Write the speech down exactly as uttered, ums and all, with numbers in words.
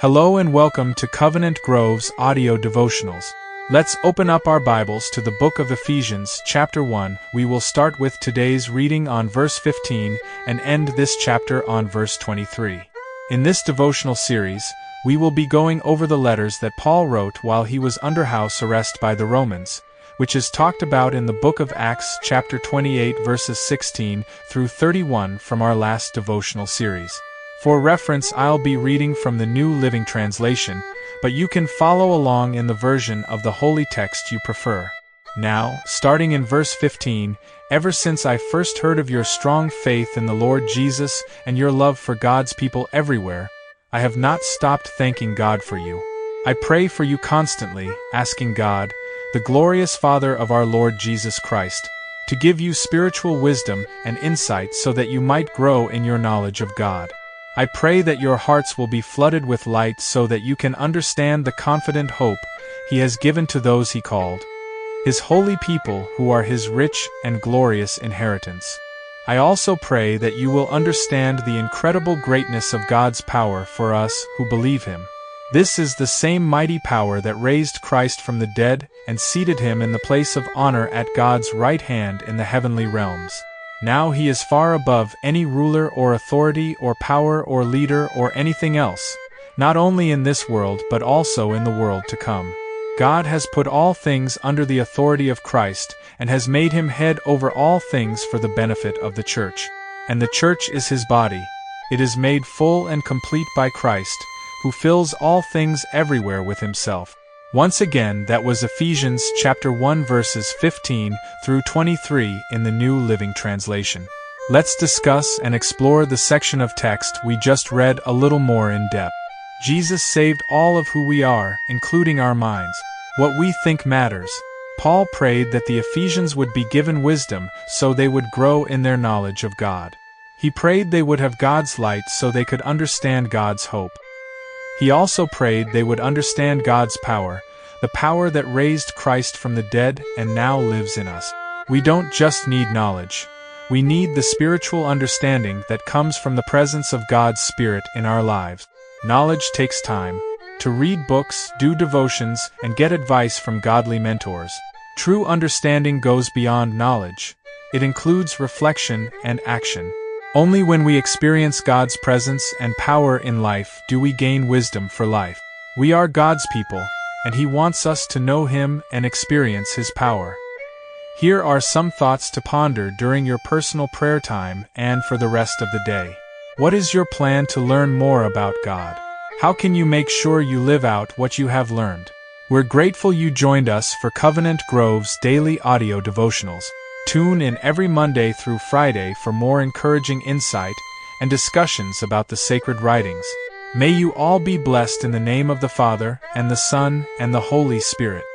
Hello and welcome to Covenant Grove's audio devotionals. Let's open up our Bibles to the book of Ephesians, chapter one. We will start with today's reading on verse fifteen and end this chapter on verse twenty-three. In this devotional series, we will be going over the letters that Paul wrote while he was under house arrest by the Romans, which is talked about in the book of Acts, chapter twenty-eight, verses sixteen through thirty-one from our last devotional series. For reference, I'll be reading from the New Living Translation, but you can follow along in the version of the holy text you prefer. Now, starting in verse fifteen, ever since I first heard of your strong faith in the Lord Jesus and your love for God's people everywhere, I have not stopped thanking God for you. I pray for you constantly, asking God, the glorious Father of our Lord Jesus Christ, to give you spiritual wisdom and insight so that you might grow in your knowledge of God. I pray that your hearts will be flooded with light so that you can understand the confident hope He has given to those He called, His holy people who are His rich and glorious inheritance. I also pray that you will understand the incredible greatness of God's power for us who believe Him. This is the same mighty power that raised Christ from the dead and seated Him in the place of honor at God's right hand in the heavenly realms. Now He is far above any ruler or authority or power or leader or anything else, not only in this world but also in the world to come. God has put all things under the authority of Christ and has made Him head over all things for the benefit of the church. And the church is His body. It is made full and complete by Christ, who fills all things everywhere with Himself. Once again, that was Ephesians chapter one verses fifteen through twenty-three in the New Living Translation. Let's discuss and explore the section of text we just read a little more in depth. Jesus saved all of who we are, including our minds. What we think matters. Paul prayed that the Ephesians would be given wisdom so they would grow in their knowledge of God. He prayed they would have God's light so they could understand God's hope. He also prayed they would understand God's power, the power that raised Christ from the dead and now lives in us. We don't just need knowledge. We need the spiritual understanding that comes from the presence of God's Spirit in our lives. Knowledge takes time. To read books, do devotions, and get advice from godly mentors. True understanding goes beyond knowledge. It includes reflection and action. Only when we experience God's presence and power in life do we gain wisdom for life. We are God's people, and He wants us to know Him and experience His power. Here are some thoughts to ponder during your personal prayer time and for the rest of the day. What is your plan to learn more about God? How can you make sure you live out what you have learned? We're grateful you joined us for Covenant Grove's daily audio devotionals. Tune in every Monday through Friday for more encouraging insight and discussions about the sacred writings. May you all be blessed in the name of the Father, and the Son, and the Holy Spirit.